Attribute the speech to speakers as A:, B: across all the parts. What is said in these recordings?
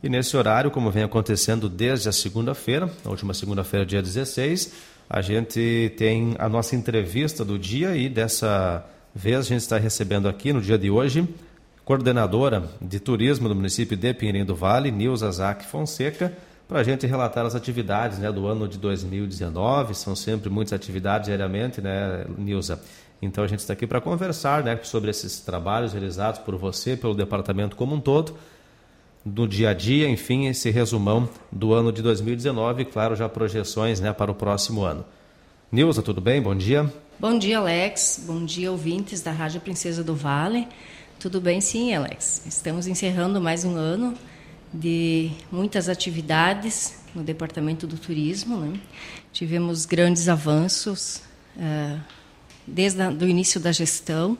A: E nesse horário, como vem acontecendo desde a segunda-feira, a última segunda-feira, dia 16, a gente tem a nossa entrevista do dia e dessa vez a gente está recebendo aqui, no dia de hoje, coordenadora de turismo do município de Pinheirinho do Vale, Nilza Zac Fonseca, para a gente relatar as atividades, né, do ano de 2019. São sempre muitas atividades diariamente, né, Nilza? Então a gente está aqui para conversar, né, sobre esses trabalhos realizados por você, pelo departamento como um todo, do dia a dia, enfim, esse resumão do ano de 2019 e, claro, já projeções, né, para o próximo ano. Nilza, tudo bem? Bom dia.
B: Bom dia, Alex. Bom dia, ouvintes da Rádio Princesa do Vale. Tudo bem, sim, Alex. Estamos encerrando mais um ano de muitas atividades no Departamento do Turismo, né? Tivemos grandes avanços desde o início da gestão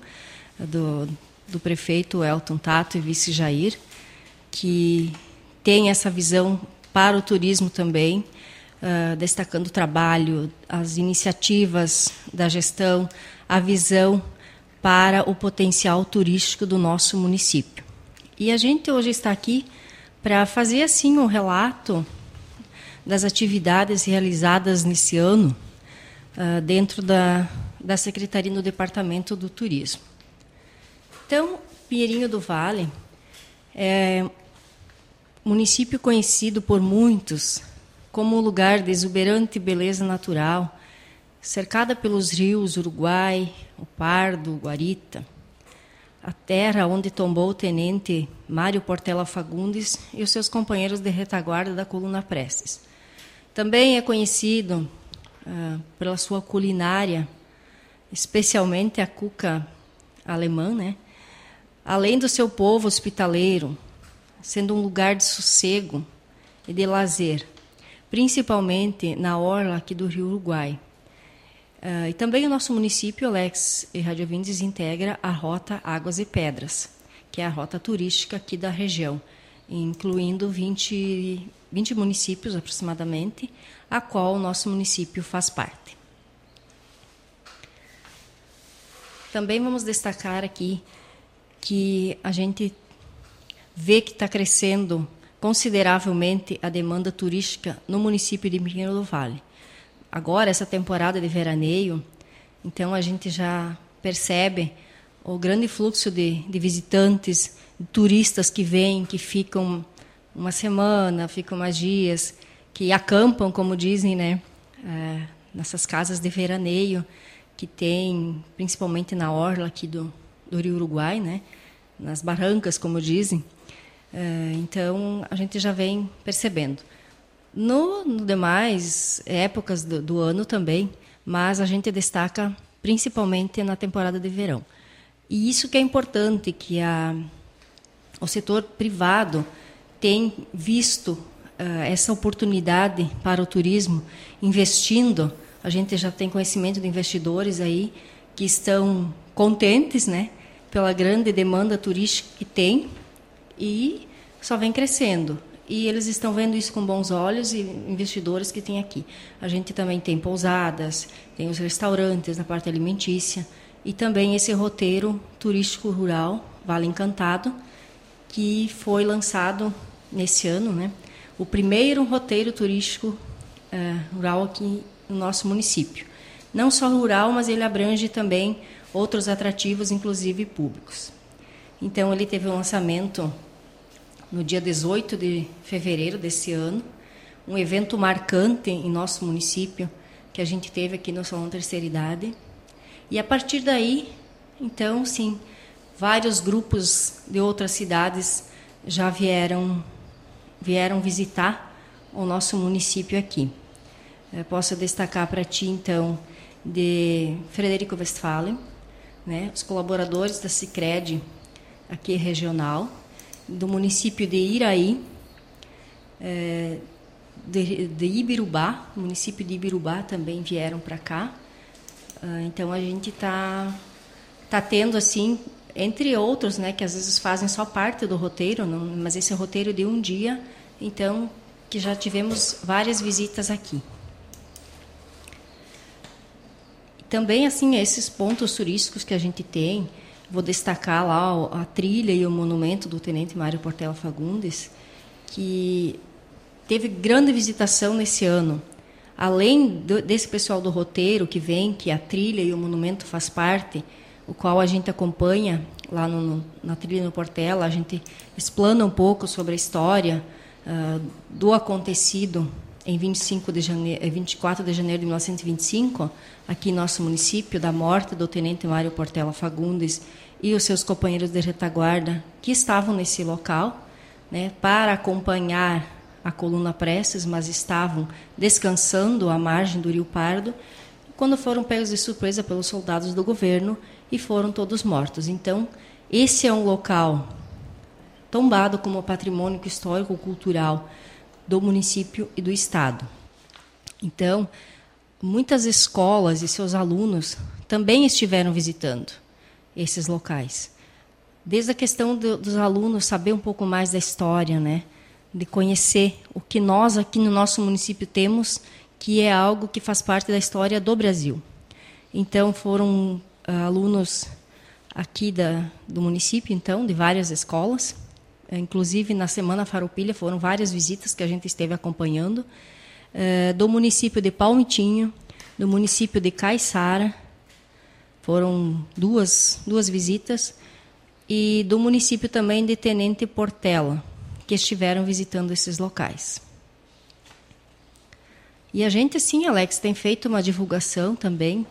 B: do prefeito Elton Tato e vice Jair, que tem essa visão para o turismo também, destacando o trabalho, as iniciativas da gestão, a visão para o potencial turístico do nosso município. E a gente hoje está aqui para fazer assim um relato das atividades realizadas nesse ano dentro da Secretaria do Departamento do Turismo. Então, Pinheirinho do Vale é município conhecido por muitos como um lugar de exuberante beleza natural, cercada pelos rios Uruguai, o Pardo, o Guarita, a terra onde tombou o tenente Mário Portela Fagundes e os seus companheiros de retaguarda da coluna Prestes. Também é conhecido pela sua culinária, especialmente a cuca alemã, né? Além do seu povo hospitaleiro, sendo um lugar de sossego e de lazer, principalmente na orla aqui do Rio Uruguai. E também o nosso município, Alex e Rádio Ouvintes, integra a Rota Águas e Pedras, que é a rota turística aqui da região, incluindo 20 municípios aproximadamente, a qual o nosso município faz parte. Também vamos destacar aqui que a gente vê que está crescendo consideravelmente a demanda turística no município de Pinheirinho do Vale. Agora, essa temporada de veraneio, então a gente já percebe o grande fluxo de visitantes, de turistas que vêm, que ficam uma semana, ficam mais dias, que acampam, como dizem, né, nessas casas de veraneio que tem, principalmente na orla aqui do Rio Uruguai, né, nas barrancas, como dizem. Então, a gente já vem percebendo. No demais épocas do ano também, mas a gente destaca principalmente na temporada de verão. E isso que é importante, que o setor privado tem visto essa oportunidade para o turismo, investindo. A gente já tem conhecimento de investidores aí que estão contentes, né, pela grande demanda turística que tem e só vem crescendo. E eles estão vendo isso com bons olhos, e investidores que tem aqui. A gente também tem pousadas, tem os restaurantes na parte alimentícia e também esse roteiro turístico rural, Vale Encantado, que foi lançado nesse ano, né? O primeiro roteiro turístico rural aqui no nosso município. Não só rural, mas ele abrange também outros atrativos, inclusive públicos. Então, ele teve um lançamento no dia 18 de fevereiro desse ano, um evento marcante em nosso município, que a gente teve aqui no Salão Terceira Idade. E, a partir daí, então, sim, vários grupos de outras cidades já vieram visitar o nosso município aqui. Posso destacar para ti, então, de Frederico Westphalen, né, os colaboradores da Sicredi aqui regional, do município de Iraí, de Ibirubá, o município de Ibirubá também vieram para cá. Então, a gente está tendo, assim, entre outros, né, que às vezes fazem só parte do roteiro, não, mas esse roteiro de um dia, então, que já tivemos várias visitas aqui. Também, assim, esses pontos turísticos que a gente tem, vou destacar lá a trilha e o monumento do Tenente Mário Portela Fagundes, que teve grande visitação nesse ano. Além desse pessoal do roteiro que vem, que a trilha e o monumento faz parte, o qual a gente acompanha lá na trilha no Portela, a gente explana um pouco sobre a história do acontecido em 24 de janeiro de 1925, aqui em nosso município, da morte do tenente Mário Portela Fagundes e os seus companheiros de retaguarda que estavam nesse local, né, para acompanhar a coluna Prestes, mas estavam descansando à margem do Rio Pardo, quando foram pegos de surpresa pelos soldados do governo e foram todos mortos. Então, esse é um local tombado como patrimônio histórico-cultural do município e do estado. Então, muitas escolas e seus alunos também estiveram visitando esses locais. Desde a questão dos alunos saber um pouco mais da história, né? De conhecer o que nós aqui no nosso município temos, que é algo que faz parte da história do Brasil. Então, foram alunos aqui do município, então, de várias escolas. Inclusive, na Semana Farroupilha, foram várias visitas que a gente esteve acompanhando. Do município de Palmitinho, do município de Caiçara, foram duas visitas, e do município também de Tenente Portela, que estiveram visitando esses locais. E a gente, sim, Alex, tem feito uma divulgação também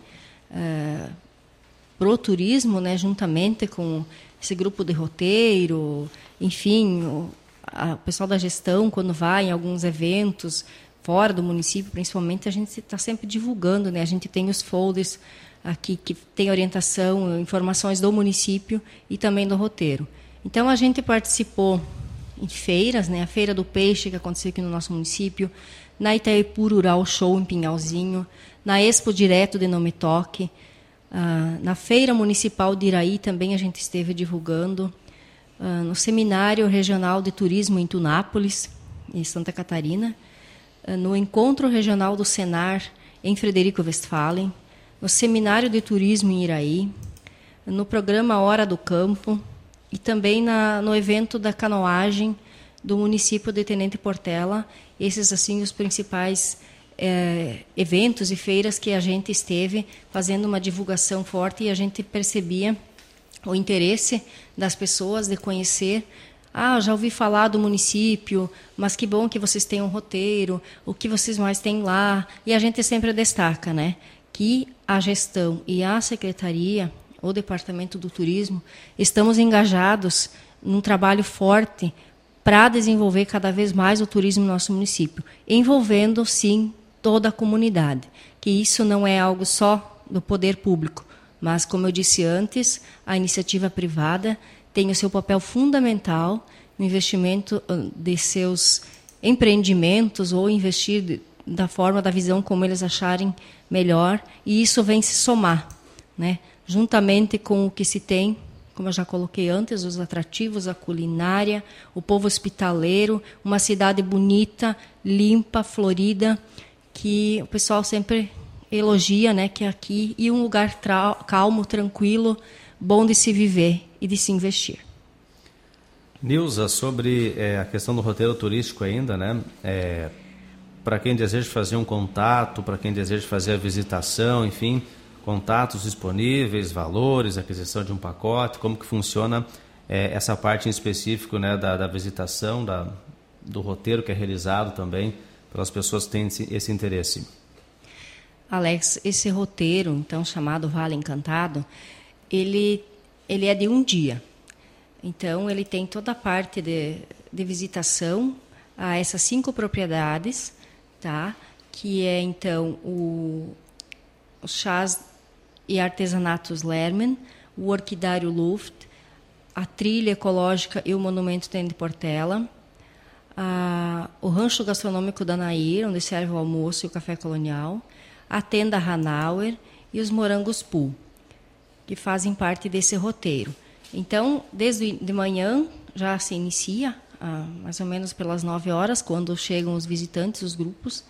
B: para o turismo, né, juntamente com esse grupo de roteiro, enfim, o pessoal da gestão, quando vai em alguns eventos fora do município, principalmente, a gente está sempre divulgando, né? A gente tem os folders aqui que tem orientação, informações do município e também do roteiro. Então, a gente participou em feiras, né? A Feira do Peixe, que aconteceu aqui no nosso município, na Itaipu Rural Show, em Pinhalzinho, na Expo Direto de Não Me Toque, na Feira Municipal de Iraí também a gente esteve divulgando, no Seminário Regional de Turismo em Tunápolis, em Santa Catarina, no Encontro Regional do Senar, em Frederico Westphalen, no Seminário de Turismo em Iraí, no programa Hora do Campo e também no evento da canoagem do município de Tenente Portela. Esses, assim, os principais eventos e feiras que a gente esteve fazendo uma divulgação forte, e a gente percebia o interesse das pessoas de conhecer. Já ouvi falar do município, mas que bom que vocês têm um roteiro, o que vocês mais têm lá. E a gente sempre destaca, né, que a gestão e a secretaria, o Departamento do Turismo, estamos engajados num trabalho forte para desenvolver cada vez mais o turismo no nosso município, envolvendo, sim, toda a comunidade, que isso não é algo só do poder público, mas, como eu disse antes, a iniciativa privada tem o seu papel fundamental no investimento de seus empreendimentos, ou investir da forma, da visão como eles acharem melhor, e isso vem se somar, né? Juntamente com o que se tem, como eu já coloquei antes, os atrativos, a culinária, o povo hospitaleiro, uma cidade bonita, limpa, florida, que o pessoal sempre elogia, né, que é aqui, e um lugar calmo, tranquilo, bom de se viver e de se investir.
A: Nilza, sobre a questão do roteiro turístico ainda, né, para quem deseja fazer um contato, para quem deseja fazer a visitação, enfim, contatos disponíveis, valores, aquisição de um pacote, como que funciona essa parte em específico, né, da visitação, do roteiro que é realizado também pelas pessoas que têm esse interesse?
B: Alex, esse roteiro, então, chamado Vale Encantado, ele é de um dia. Então, ele tem toda a parte de visitação a essas 5 propriedades, tá? Que é, então, os chás e artesanatos Lerman, o orquidário Luft, a trilha ecológica e o monumento Tenente Portela, o rancho gastronômico da Nair, onde serve o almoço e o café colonial, a tenda Hanauer e os morangos Pool, que fazem parte desse roteiro. Então, desde de manhã já se inicia, mais ou menos pelas 9 horas, quando chegam os visitantes, os grupos,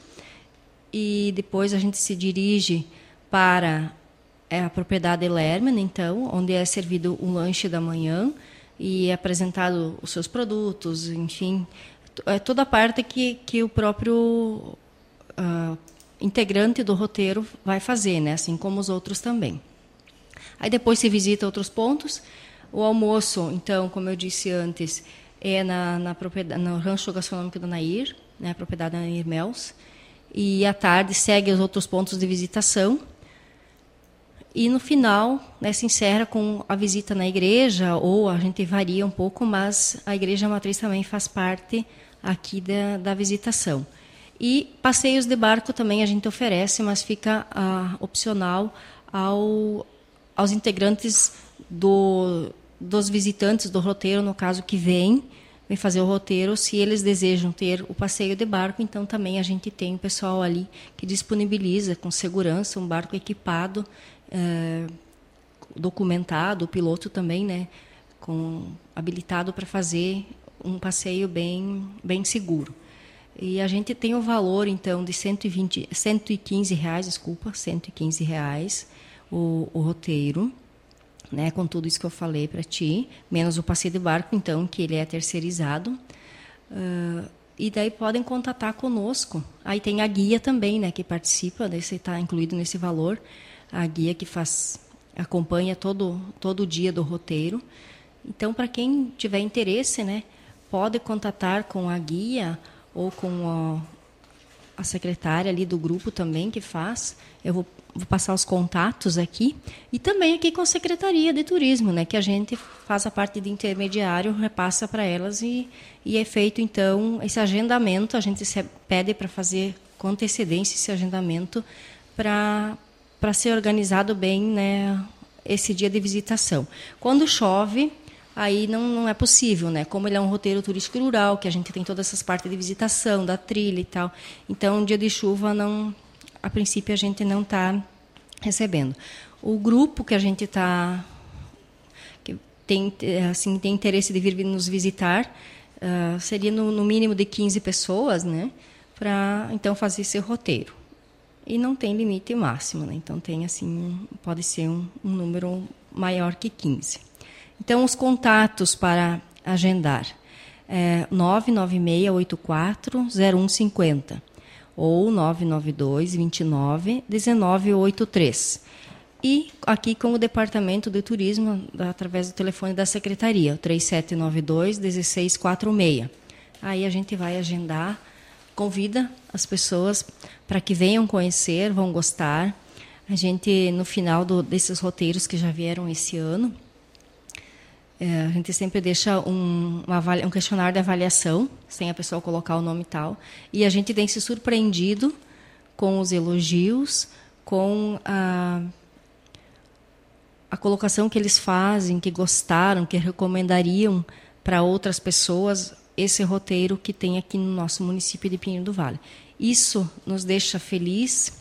B: e depois a gente se dirige para a propriedade Lerman, então, onde é servido um lanche da manhã e é apresentado os seus produtos, enfim, toda a parte que o próprio integrante do roteiro vai fazer, né? Assim como os outros também. Aí depois se visita outros pontos. O almoço, então, como eu disse antes, é na propriedade, no Rancho Gastronômico da Nair, né? A propriedade da Nair Mels. E à tarde segue os outros pontos de visitação. E no final, né, se encerra com a visita na igreja, ou a gente varia um pouco, mas a igreja matriz também faz parte aqui da visitação. E passeios de barco também a gente oferece, mas fica opcional aos integrantes dos visitantes do roteiro, no caso que vem fazer o roteiro, se eles desejam ter o passeio de barco, então também a gente tem o pessoal ali que disponibiliza com segurança um barco equipado, documentado, o piloto também, né, habilitado para fazer um passeio bem seguro. E a gente tem o valor, então, de R$115 o roteiro, né, com tudo isso que eu falei para ti, menos o passeio de barco, então, que ele é terceirizado. E daí podem contatar conosco. Aí tem a guia também, né, que participa, desse está incluído nesse valor, a guia que acompanha todo o dia do roteiro. Então, para quem tiver interesse, né, pode contatar com a guia ou com a secretária ali do grupo também que faz. Eu vou passar os contatos aqui. E também aqui com a Secretaria de Turismo, né, que a gente faz a parte de intermediário, repassa para elas e é feito, então, esse agendamento. A gente pede para fazer com antecedência esse agendamento para ser organizado bem, né, esse dia de visitação. Quando chove, aí não é possível, né? Como ele é um roteiro turístico rural, que a gente tem todas essas partes de visitação, da trilha e tal. Então, um dia de chuva, a princípio, a gente não está recebendo. O grupo que a gente que tem interesse de vir nos visitar, seria no mínimo de 15 pessoas, né? Para, então, fazer esse roteiro. E não tem limite máximo, né? Então, pode ser um número maior que 15. Então, os contatos para agendar é 996840150 ou 992291983. E aqui com o Departamento de Turismo, através do telefone da Secretaria, o 3792-1646. Aí a gente vai agendar, convida as pessoas para que venham conhecer, vão gostar. A gente, no final desses roteiros que já vieram esse ano, a gente sempre deixa um questionário de avaliação, sem a pessoa colocar o nome e tal. E a gente tem se surpreendido com os elogios, com a colocação que eles fazem, que gostaram, que recomendariam para outras pessoas esse roteiro que tem aqui no nosso município de Pinheiro do Vale. Isso nos deixa feliz,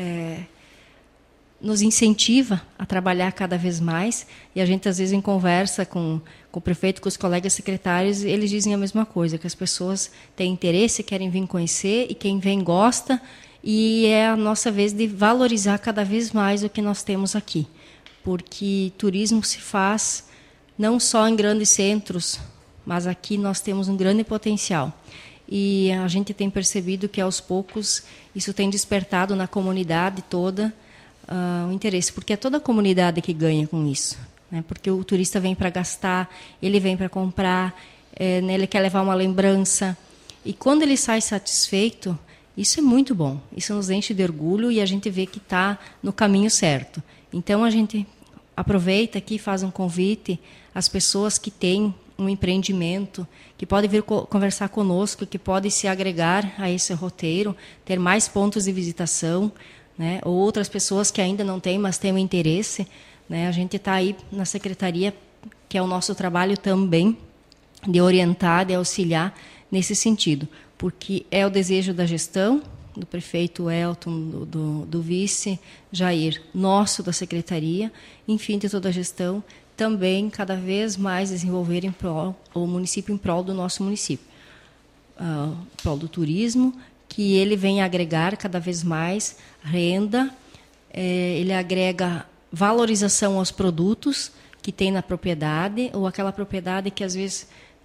B: nos incentiva a trabalhar cada vez mais, e a gente, às vezes, em conversa com o prefeito, com os colegas secretários, eles dizem a mesma coisa, que as pessoas têm interesse, querem vir conhecer, e quem vem gosta, e é a nossa vez de valorizar cada vez mais o que nós temos aqui, porque turismo se faz não só em grandes centros, mas aqui nós temos um grande potencial. E a gente tem percebido que, aos poucos, isso tem despertado na comunidade toda o interesse, porque é toda a comunidade que ganha com isso, né? Porque o turista vem para gastar, ele vem para comprar, ele quer levar uma lembrança, e quando ele sai satisfeito, isso é muito bom, isso nos enche de orgulho e a gente vê que está no caminho certo. Então a gente aproveita aqui e faz um convite às pessoas que têm um empreendimento, que podem vir conversar conosco, que podem se agregar a esse roteiro, ter mais pontos de visitação, né? Ou outras pessoas que ainda não têm, mas têm um interesse, né? A gente está aí na secretaria, que é o nosso trabalho também, de orientar, de auxiliar nesse sentido, porque é o desejo da gestão, do prefeito Elton, do vice Jair, nosso da secretaria, enfim, de toda a gestão, também cada vez mais desenvolver o município em prol do nosso município, em prol do turismo, que ele vem agregar cada vez mais renda, ele agrega valorização aos produtos que tem na propriedade, ou aquela propriedade que às vezes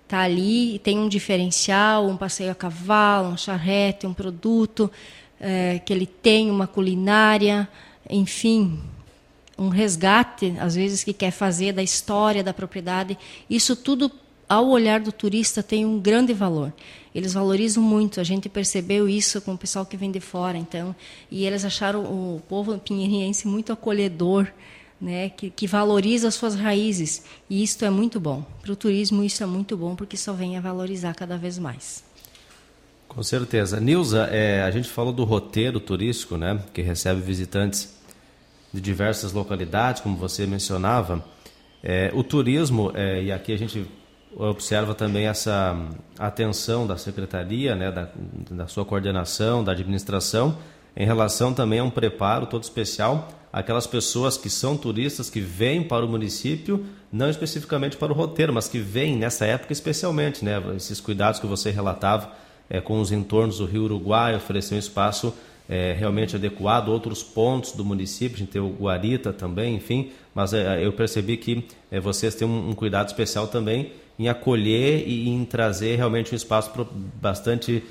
B: está ali e tem um diferencial, um passeio a cavalo, um charrete, um produto, que ele tem uma culinária, enfim, um resgate, às vezes, que quer fazer da história da propriedade. Isso tudo, ao olhar do turista, tem um grande valor. Eles valorizam muito, a gente percebeu isso com o pessoal que vem de fora, então, e eles acharam o povo pinheirense muito acolhedor, né, que valoriza as suas raízes, e isso é muito bom. Para o turismo isso é muito bom, porque só vem a valorizar cada vez mais.
A: Com certeza. Nilza, a gente falou do roteiro turístico, né, que recebe visitantes de diversas localidades, como você mencionava. O turismo, e aqui a gente observa também essa atenção da Secretaria, né, da sua coordenação, da administração, em relação também a um preparo todo especial aquelas pessoas que são turistas, que vêm para o município, não especificamente para o roteiro, mas que vêm nessa época especialmente, né? Esses cuidados que você relatava com os entornos do Rio Uruguai, oferecer um espaço realmente adequado, outros pontos do município, a gente tem o Guarita também, enfim, mas eu percebi que vocês têm um cuidado especial também em acolher e em trazer realmente um espaço bastante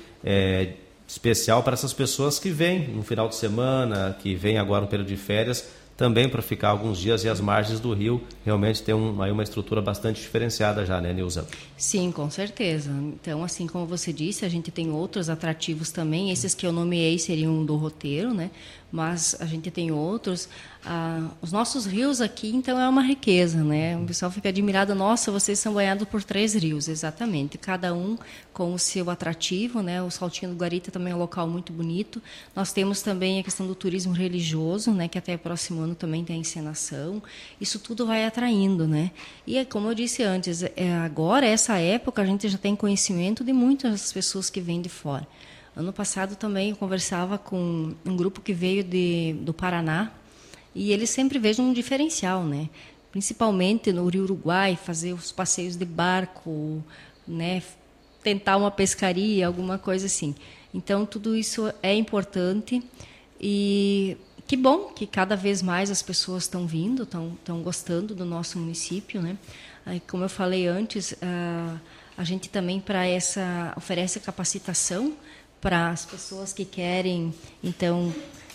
A: especial para essas pessoas que vêm no final de semana, que vêm agora no período de férias, também para ficar alguns dias, e as margens do rio realmente tem aí uma estrutura bastante diferenciada já, né, Nilza?
B: Sim, com certeza. Então, assim como você disse, a gente tem outros atrativos também, esses que eu nomeei seriam do roteiro, né? Mas a gente tem outros. Os nossos rios aqui, então, é uma riqueza, né? O pessoal fica admirado, nossa, vocês são banhados por 3 rios, exatamente. Cada um com o seu atrativo, né? O Saltinho do Guarita também é um local muito bonito. Nós temos também a questão do turismo religioso, né? Que até o próximo ano também tem a encenação. Isso tudo vai atraindo, né? E como eu disse antes, agora, essa época, a gente já tem conhecimento de muitas pessoas que vêm de fora. Ano passado também eu conversava com um grupo que veio do Paraná, e eles sempre vejam um diferencial, né? Principalmente no Rio Uruguai, fazer os passeios de barco, né? Tentar uma pescaria, alguma coisa assim. Então, tudo isso é importante, e que bom que cada vez mais as pessoas estão vindo, estão gostando do nosso município, né? Aí, como eu falei antes, a gente também oferece capacitação para as pessoas que querem, então,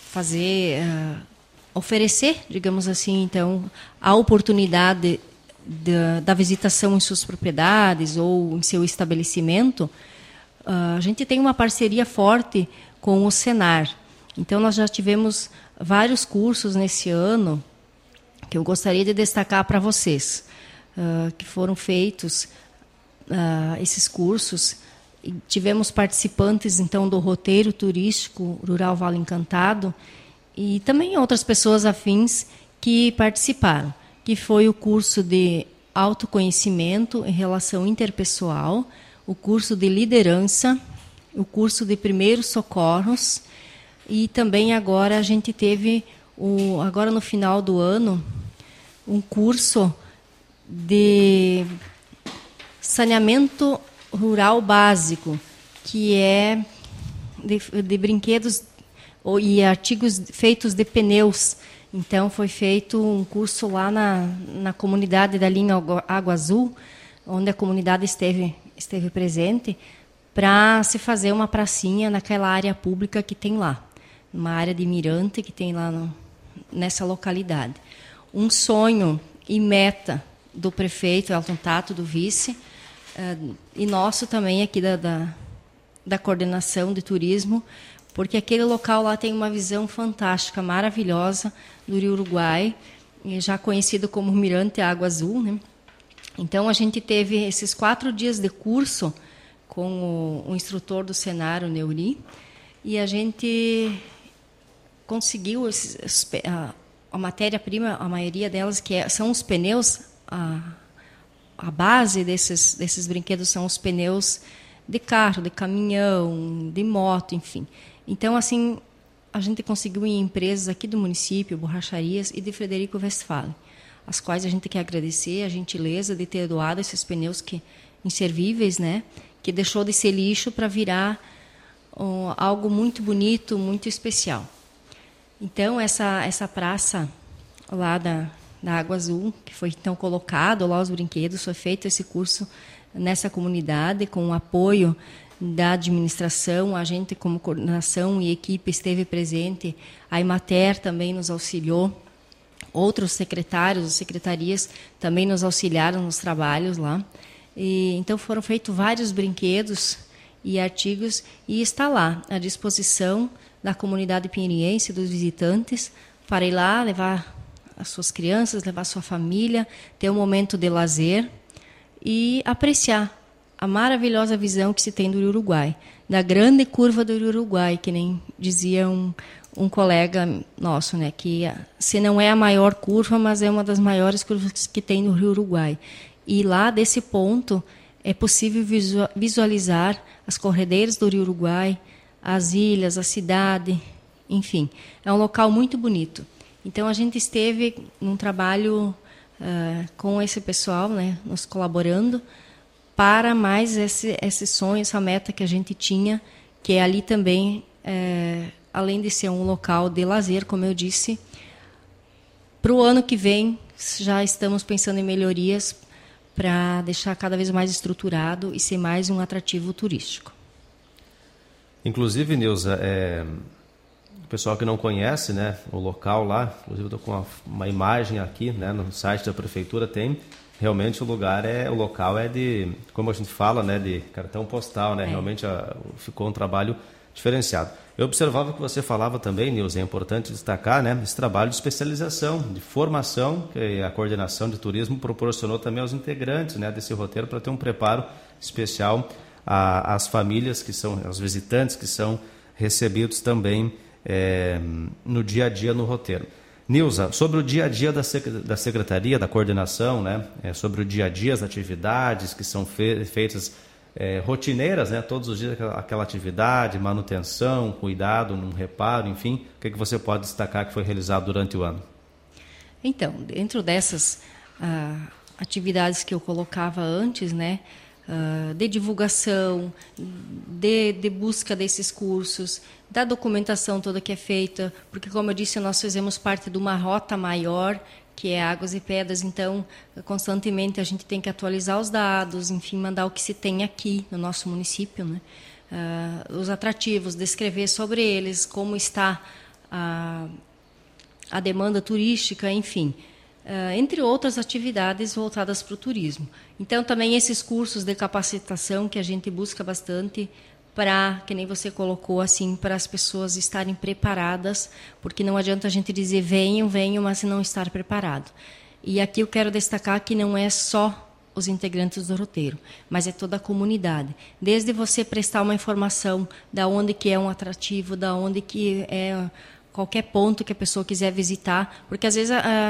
B: oferecer, digamos assim, então, a oportunidade da visitação em suas propriedades ou em seu estabelecimento. A gente tem uma parceria forte com o Senar. Então, nós já tivemos vários cursos nesse ano que eu gostaria de destacar para vocês, que foram feitos esses cursos. E tivemos participantes, então, do roteiro turístico Rural Vale Encantado, e também outras pessoas afins que participaram, que foi o curso de autoconhecimento em relação interpessoal, o curso de liderança, o curso de primeiros socorros, e também agora a gente teve, agora no final do ano, um curso de saneamento rural básico, que é de brinquedos e artigos feitos de pneus. Então, foi feito um curso lá na comunidade da linha Água Azul, onde a comunidade esteve presente, para se fazer uma pracinha naquela área pública que tem lá, uma área de mirante que tem lá nessa localidade. Um sonho e meta do prefeito Elton Tato, do vice, e nosso também aqui da coordenação de turismo, porque aquele local lá tem uma visão fantástica, maravilhosa do Rio Uruguai, já conhecido como Mirante Água Azul, né? Então, a gente teve esses 4 dias de curso com o instrutor do Senar, o Neuri, e a gente conseguiu a matéria-prima, a maioria delas, são os pneus. A base desses brinquedos são os pneus de carro, de caminhão, de moto, enfim. Então, assim, a gente conseguiu em empresas aqui do município, borracharias e de Frederico Westphalen, as quais a gente quer agradecer a gentileza de ter doado esses pneus inservíveis, né, que deixou de ser lixo para virar algo muito bonito, muito especial. Então, essa praça lá da Água Azul, que foi então colocado lá os brinquedos, foi feito esse curso nessa comunidade, com o apoio da administração. A gente, como coordenação e equipe, esteve presente. A Emater também nos auxiliou. Outros secretários, secretarias também nos auxiliaram nos trabalhos lá. Então foram feitos vários brinquedos e artigos, e está lá à disposição da comunidade pinheirense, dos visitantes, para ir lá levar as suas crianças, levar a sua família, ter um momento de lazer e apreciar a maravilhosa visão que se tem do Uruguai, da grande curva do Uruguai, que nem dizia um colega nosso, né, que se não é a maior curva, mas é uma das maiores curvas que tem no Rio Uruguai. E lá, desse ponto, é possível visualizar as corredeiras do Rio Uruguai, as ilhas, a cidade, enfim. É um local muito bonito. Então, a gente esteve num trabalho com esse pessoal, né, nos colaborando, para mais esse sonho, essa meta que a gente tinha, que é ali também, além de ser um local de lazer, como eu disse, para o ano que vem já estamos pensando em melhorias para deixar cada vez mais estruturado e ser mais um atrativo turístico.
A: Inclusive, Nilza, o pessoal que não conhece, né, o local lá, inclusive estou com uma imagem aqui, né, no site da prefeitura tem. Realmente o local é de, como a gente fala, né, de cartão postal, né? Realmente ficou um trabalho diferenciado. Eu observava que você falava também, Nilza, é importante destacar, né, esse trabalho de especialização, de formação que a coordenação de turismo proporcionou também aos integrantes, né, desse roteiro, para ter um preparo especial às famílias que são, aos visitantes que são recebidos também no dia a dia no roteiro. Nilza, sobre o dia a dia da secretaria, da coordenação, né, sobre o dia a dia, as atividades que são feitas rotineiras, né, todos os dias aquela atividade, manutenção, cuidado, num reparo, enfim, o que você pode destacar que foi realizado durante o ano? Então,
B: dentro dessas atividades que eu colocava antes, né, de divulgação, de busca desses cursos, da documentação toda que é feita, porque, como eu disse, nós fizemos parte de uma rota maior, que é Águas e Pedras, então, constantemente a gente tem que atualizar os dados, enfim, mandar o que se tem aqui no nosso município, né? Os atrativos, descrever sobre eles, como está a demanda turística, enfim, entre outras atividades voltadas para o turismo. Então, também esses cursos de capacitação que a gente busca bastante para, que nem você colocou, assim, para as pessoas estarem preparadas, porque não adianta a gente dizer venham, mas não estar preparado. E aqui eu quero destacar que não é só os integrantes do roteiro, mas é toda a comunidade. Desde você prestar uma informação da onde que é um atrativo, da onde que é qualquer ponto que a pessoa quiser visitar, porque às vezes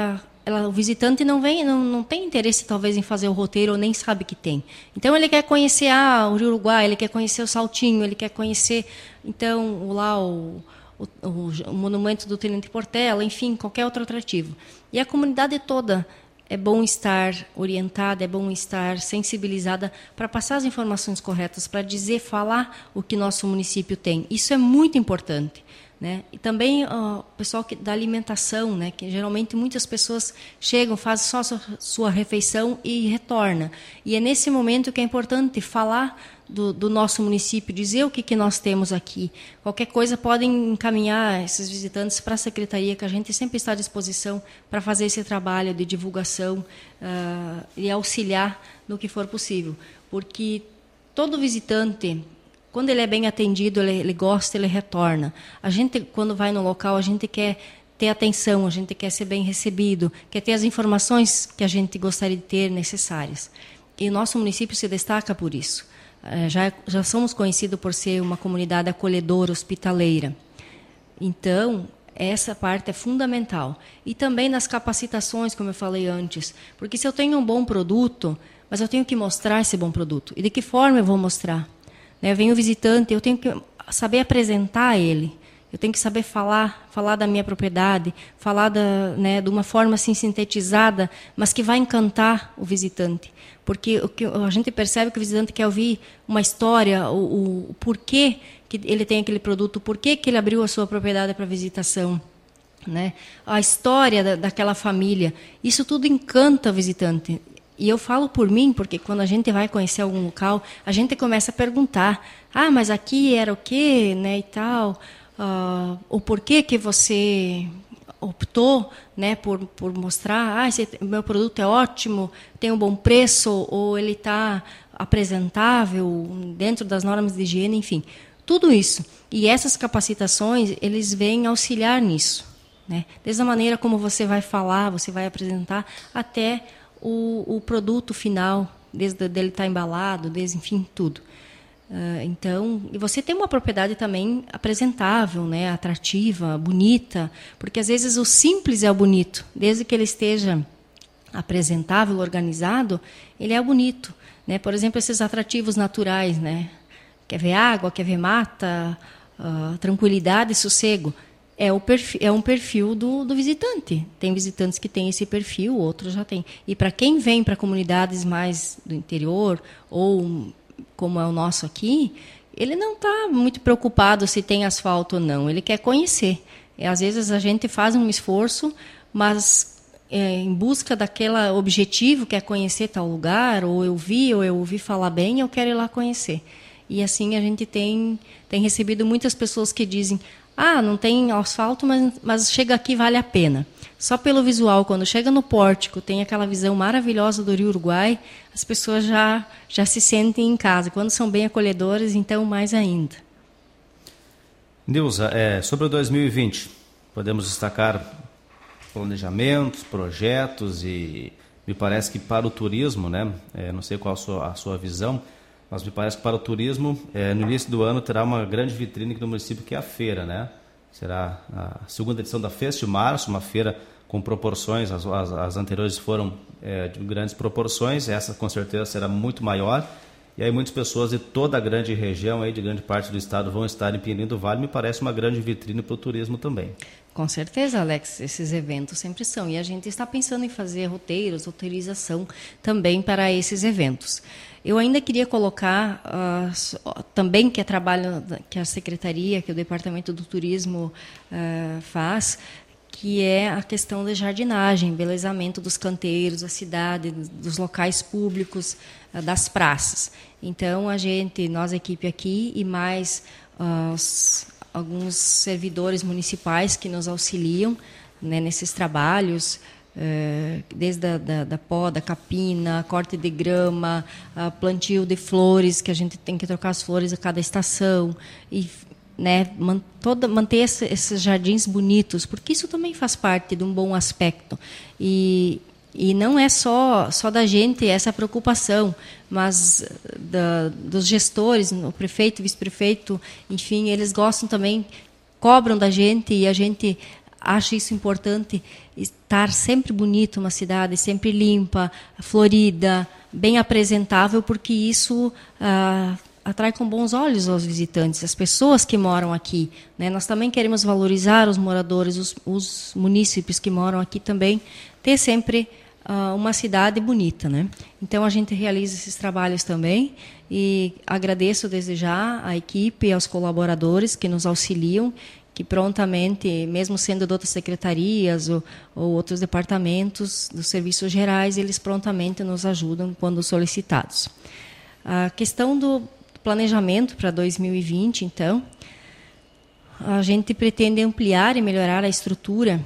B: o visitante não tem interesse talvez em fazer o roteiro ou nem sabe que tem. Então ele quer conhecer o Uruguai, ele quer conhecer o Saltinho, ele quer conhecer então lá o monumento do Tenente Portela, enfim, qualquer outro atrativo. E a comunidade toda é bom estar orientada, é bom estar sensibilizada para passar as informações corretas, para falar o que nosso município tem. Isso é muito importante, né? E também o pessoal da alimentação, né? Que geralmente muitas pessoas chegam, fazem só a sua refeição e retornam. E é nesse momento que é importante falar do nosso município, dizer o que nós temos aqui. Qualquer coisa podem encaminhar esses visitantes para a secretaria, que a gente sempre está à disposição para fazer esse trabalho de divulgação e auxiliar no que for possível. Porque todo visitante, quando ele é bem atendido, ele gosta, ele retorna. A gente, quando vai no local, a gente quer ter atenção, a gente quer ser bem recebido, quer ter as informações que a gente gostaria de ter necessárias. E o nosso município se destaca por isso. Já somos conhecidos por ser uma comunidade acolhedora, hospitaleira. Então, essa parte é fundamental. E também nas capacitações, como eu falei antes. Porque se eu tenho um bom produto, mas eu tenho que mostrar esse bom produto. E de que forma eu vou mostrar? Vem o visitante, eu tenho que saber apresentar ele. Eu tenho que saber falar da minha propriedade, falar de uma forma assim sintetizada, mas que vai encantar o visitante. Porque o que a gente percebe que o visitante quer ouvir uma história, o porquê que ele tem aquele produto, o porquê que ele abriu a sua propriedade para visitação, né? A história daquela família. Isso tudo encanta o visitante. E eu falo por mim, porque quando a gente vai conhecer algum local, a gente começa a perguntar, mas aqui era o quê, né, e tal, o porquê que você optou, né, por mostrar, meu produto é ótimo, tem um bom preço, ou ele está apresentável, dentro das normas de higiene, enfim, tudo isso. E essas capacitações, eles vêm auxiliar nisso, né? Desde a maneira como você vai falar, você vai apresentar, até o produto final, desde dele estar embalado, desde, enfim, tudo. Então, e você tem uma propriedade também apresentável, né, atrativa, bonita, porque às vezes o simples é o bonito, desde que ele esteja apresentável, organizado, ele é bonito, né? Por exemplo, esses atrativos naturais, né? Quer ver água, quer ver mata, tranquilidade, sossego. É um perfil do visitante. Tem visitantes que têm esse perfil, outros já têm. E para quem vem para comunidades mais do interior, ou como é o nosso aqui, ele não está muito preocupado se tem asfalto ou não. Ele quer conhecer. Às vezes a gente faz um esforço, mas em busca daquele objetivo, que é conhecer tal lugar, ou eu ouvi falar bem, eu quero ir lá conhecer. E assim a gente tem recebido muitas pessoas que dizem: não tem asfalto, mas chega aqui, vale a pena. Só pelo visual, quando chega no pórtico, tem aquela visão maravilhosa do Rio Uruguai, as pessoas já se sentem em casa. Quando são bem acolhedoras, então mais ainda.
A: Nilza, sobre o 2020, podemos destacar planejamentos, projetos, e me parece que para o turismo, né, não sei qual a sua visão, mas me parece que para o turismo, no início do ano, terá uma grande vitrine aqui no município, que é a feira, né? Será a segunda edição da Fest Março, uma feira com proporções, as anteriores foram de grandes proporções, essa com certeza será muito maior, e aí muitas pessoas de toda a grande região, aí, de grande parte do estado, vão estar em Pinheirinho do Vale. Me parece uma grande vitrine para o turismo também.
B: Com certeza, Alex, esses eventos sempre são, e a gente está pensando em fazer roteirização também para esses eventos. Eu ainda queria colocar também, que é trabalho que a Secretaria, que o Departamento do Turismo faz, que é a questão da jardinagem, embelezamento dos canteiros, da cidade, dos locais públicos, das praças. Então, nós, a equipe aqui, e mais alguns servidores municipais que nos auxiliam, né, nesses trabalhos, desde da poda, capina, corte de grama, plantio de flores, que a gente tem que trocar as flores a cada estação, e, né, manter esses jardins bonitos, porque isso também faz parte de um bom aspecto. E não é só da gente essa preocupação, mas dos gestores, o prefeito, vice-prefeito, enfim, eles gostam também, cobram da gente, e a gente acha isso importante, estar sempre bonito uma cidade, sempre limpa, florida, bem apresentável, porque isso atrai com bons olhos aos visitantes, as pessoas que moram aqui, né? Nós também queremos valorizar os moradores, os munícipes que moram aqui também, ter sempre uma cidade bonita, né? Então a gente realiza esses trabalhos também, e agradeço desde já à equipe e aos colaboradores que nos auxiliam, que prontamente, mesmo sendo de outras secretarias ou outros departamentos dos serviços gerais, eles prontamente nos ajudam quando solicitados. A questão do planejamento para 2020, então, a gente pretende ampliar e melhorar a estrutura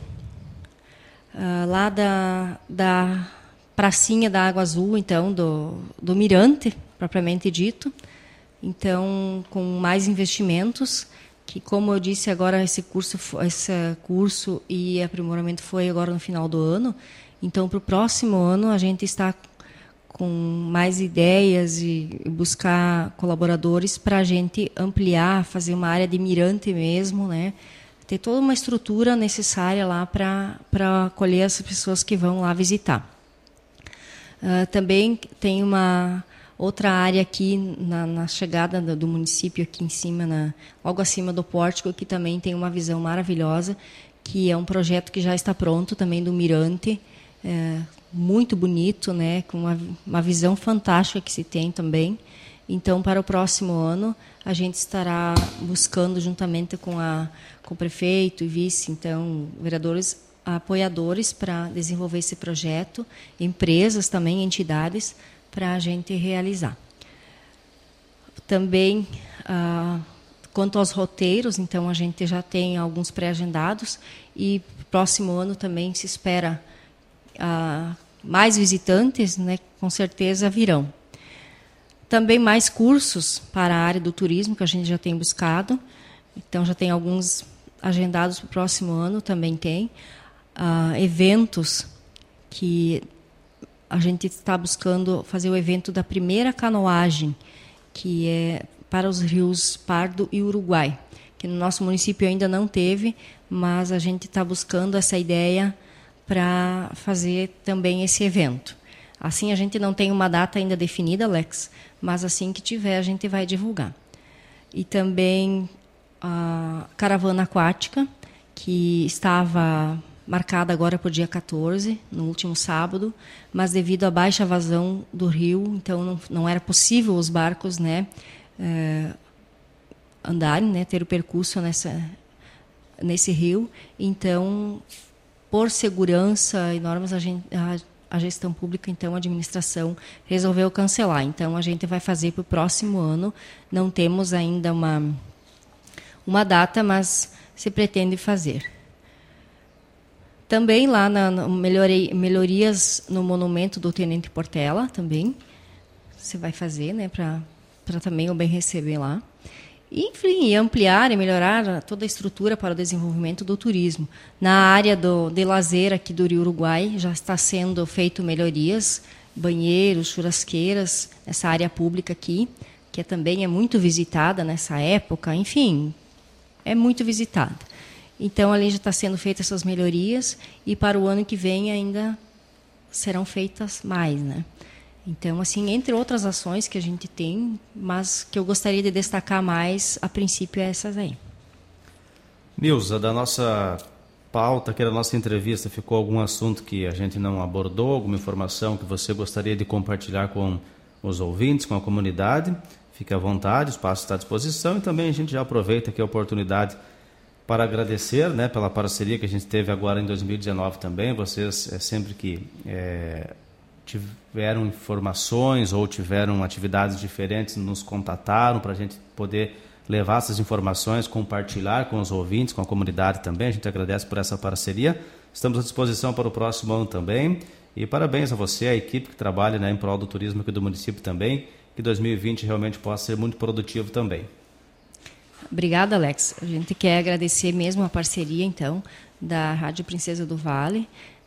B: lá da pracinha da Água Azul, então, do Mirante, propriamente dito. Então, com mais investimentos, que, como eu disse agora, esse curso e aprimoramento foi agora no final do ano. Então, para o próximo ano, a gente está com mais ideias e buscar colaboradores para a gente ampliar, fazer uma área de mirante mesmo, né? Ter toda uma estrutura necessária lá para acolher as pessoas que vão lá visitar. Também tem uma outra área aqui na chegada do município, aqui em cima, logo acima do pórtico, que também tem uma visão maravilhosa, que é um projeto que já está pronto também do mirante, muito bonito, né, com uma visão fantástica que se tem também. Então, para o próximo ano, a gente estará buscando, juntamente com o prefeito e vice, então, vereadores, apoiadores para desenvolver esse projeto, empresas também, entidades, para a gente realizar. Também, quanto aos roteiros, então a gente já tem alguns pré-agendados e próximo ano também se espera mais visitantes, né, com certeza virão. Também mais cursos para a área do turismo, que a gente já tem buscado. Então, já tem alguns agendados para o próximo ano, também tem. Eventos que a gente está buscando fazer o evento da primeira canoagem, que é para os rios Pardo e Uruguai, que no nosso município ainda não teve, mas a gente está buscando essa ideia para fazer também esse evento. Assim, a gente não tem uma data ainda definida, Alex, mas assim que tiver, a gente vai divulgar. E também a caravana aquática, que estava marcada agora para o dia 14, no último sábado, mas devido à baixa vazão do rio, então não era possível os barcos, né, andarem, né, ter o percurso nesse rio. Então, por segurança e normas, a gestão pública, então a administração resolveu cancelar. Então a gente vai fazer para o próximo ano. Não temos ainda uma data, mas se pretende fazer. Também lá melhorias no monumento do Tenente Portela também você vai fazer, né, para também o bem receber lá. Enfim, ampliar e melhorar toda a estrutura para o desenvolvimento do turismo. Na área de lazer aqui do Rio Uruguai já está sendo feito melhorias, banheiros, churrasqueiras, essa área pública aqui, que também é muito visitada nessa época, enfim, é muito visitada. Então, ali já está sendo feitas essas melhorias e para o ano que vem ainda serão feitas mais, né? Então, assim, entre outras ações que a gente tem, mas que eu gostaria de destacar mais, a princípio, é essas aí.
A: Nilza, da nossa pauta, aqui da nossa entrevista, ficou algum assunto que a gente não abordou, alguma informação que você gostaria de compartilhar com os ouvintes, com a comunidade? Fique à vontade, o espaço está à disposição e também a gente já aproveita aqui a oportunidade para agradecer, né, pela parceria que a gente teve agora em 2019 também. Vocês, sempre que tiveram informações ou tiveram atividades diferentes, nos contataram para a gente poder levar essas informações, compartilhar com os ouvintes, com a comunidade também. A gente agradece por essa parceria. Estamos à disposição para o próximo ano também. E parabéns a você, a equipe que trabalha, né, em prol do turismo aqui do município também. Que 2020 realmente possa ser muito produtivo também.
B: Obrigada, Alex. A gente quer agradecer mesmo a parceria, então, da Rádio Princesa do Vale,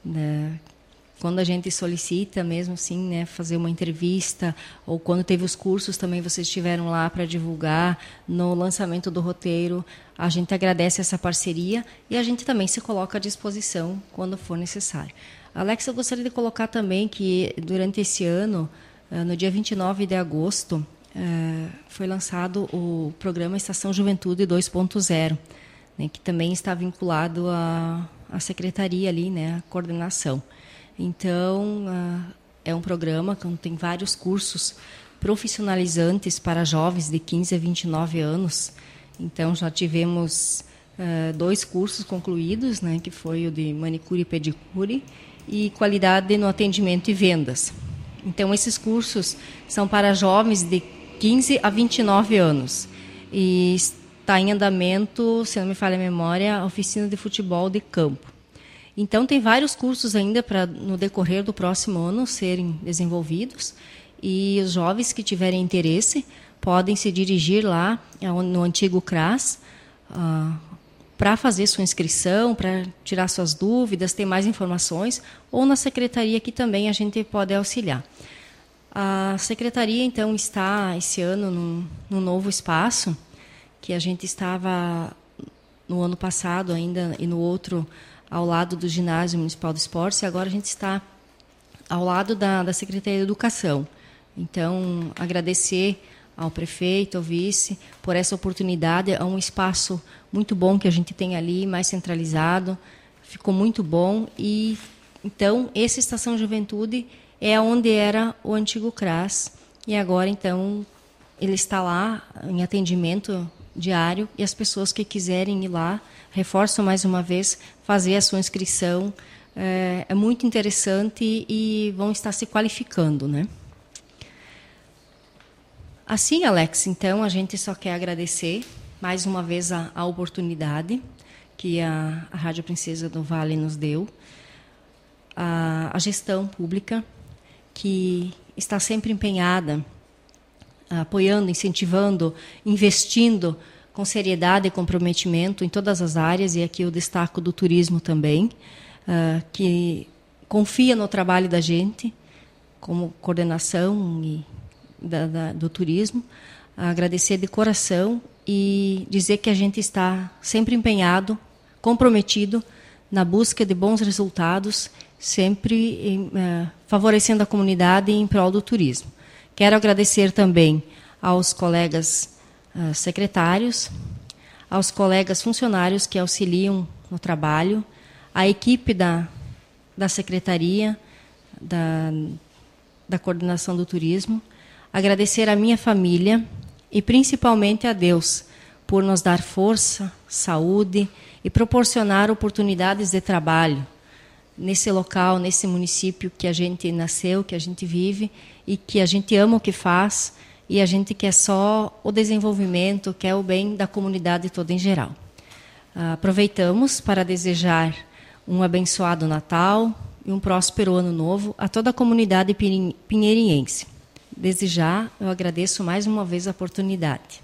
B: quando a gente solicita mesmo assim, né, fazer uma entrevista, ou quando teve os cursos também vocês estiveram lá para divulgar no lançamento do roteiro, a gente agradece essa parceria e a gente também se coloca à disposição quando for necessário. Alex, eu gostaria de colocar também que durante esse ano, no dia 29 de agosto, foi lançado o programa Estação Juventude 2.0, né, que também está vinculado à secretaria ali, né, a coordenação. Então, é um programa que tem vários cursos profissionalizantes para jovens de 15 a 29 anos. Então, já tivemos 2 cursos concluídos, né, que foi o de manicure e pedicure e qualidade no atendimento e vendas. Então, esses cursos são para jovens de 15 a 29 anos. E está em andamento, se não me falha a memória, a oficina de futebol de campo. Então, tem vários cursos ainda para, no decorrer do próximo ano, serem desenvolvidos. E os jovens que tiverem interesse podem se dirigir lá no antigo CRAS para fazer sua inscrição, para tirar suas dúvidas, ter mais informações, ou na secretaria que também a gente pode auxiliar. A secretaria, então, está esse ano num novo espaço, que a gente estava no ano passado ainda, e no outro ao lado do Ginásio Municipal de Esportes, e agora a gente está ao lado da Secretaria de Educação. Então, agradecer ao prefeito, ao vice, por essa oportunidade. É um espaço muito bom que a gente tem ali, mais centralizado, ficou muito bom. E, então, essa Estação Juventude é onde era o antigo CRAS, e agora, então, ele está lá em atendimento diário, e as pessoas que quiserem ir lá, reforço mais uma vez, fazer a sua inscrição. É muito interessante e vão estar se qualificando, né? Assim, Alex, então a gente só quer agradecer mais uma vez a oportunidade que a Rádio Princesa do Vale nos deu, a gestão pública que está sempre empenhada, apoiando, incentivando, investindo com seriedade e comprometimento em todas as áreas, e aqui eu destaco do turismo também, que confia no trabalho da gente como coordenação do turismo. Agradecer de coração e dizer que a gente está sempre empenhado, comprometido na busca de bons resultados, sempre favorecendo a comunidade em prol do turismo. Quero agradecer também aos colegas secretários, aos colegas funcionários que auxiliam no trabalho, à equipe da Secretaria, da Coordenação do Turismo, agradecer à minha família e principalmente a Deus por nos dar força, saúde e proporcionar oportunidades de trabalho nesse local, nesse município que a gente nasceu, que a gente vive e que a gente ama o que faz, e a gente quer só o desenvolvimento, quer o bem da comunidade toda em geral. Aproveitamos para desejar um abençoado Natal e um próspero Ano Novo a toda a comunidade pinheiriense. Desde já, eu agradeço mais uma vez a oportunidade.